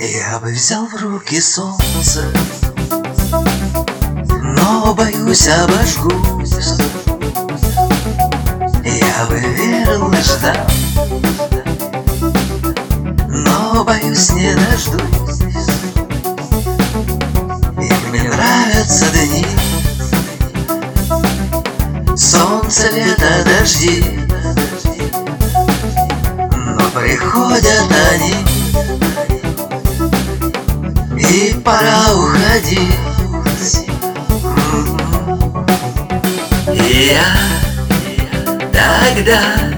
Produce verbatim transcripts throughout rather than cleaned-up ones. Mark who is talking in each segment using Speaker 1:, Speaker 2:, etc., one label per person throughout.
Speaker 1: Я бы взял в руки солнце, но боюсь, обожгусь. Я бы верил и ждал, но боюсь, не дождусь. И мне нравятся дни, солнце, лето, дожди, но приходят они, и пора уходить. И я тогда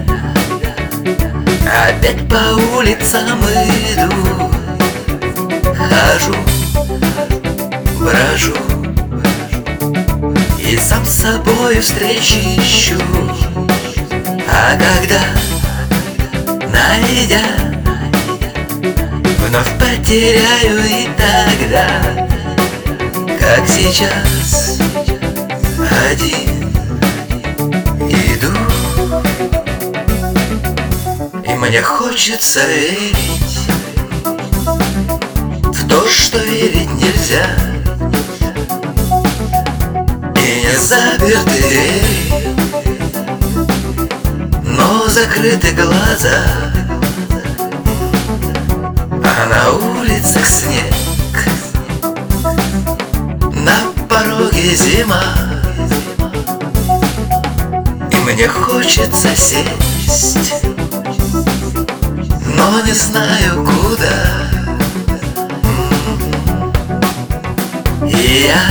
Speaker 1: опять по улицам иду, хожу, брожу, и сам с собой встречи ищу. А когда, найдя, вновь потеряю, и тогда, как сейчас, один иду. И мне хочется верить в то, что верить нельзя, и не заперты двери, но закрыты глаза. А на улицах снег, на пороге зима, и мне хочется сесть, но не знаю куда. И я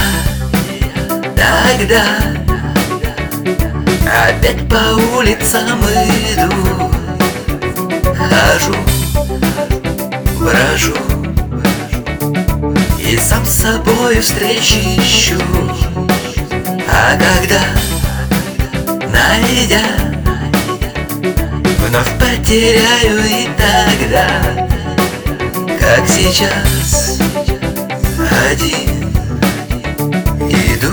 Speaker 1: тогда опять по улицам иду, хожу, брожу, и сам с собой встречи ищу. А когда, найдя, вновь потеряю, и тогда, как сейчас, один иду.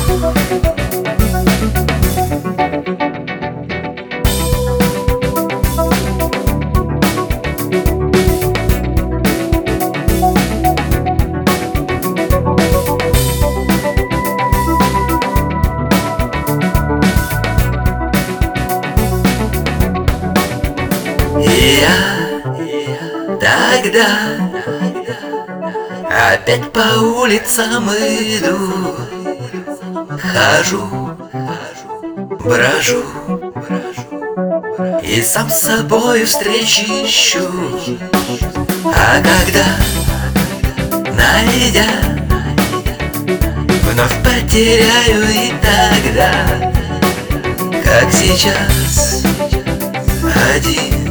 Speaker 1: И я тогда опять по улицам иду, хожу, брожу, и сам с собой встречи ищу. А когда, найдя, вновь потеряю, и тогда, как сейчас, один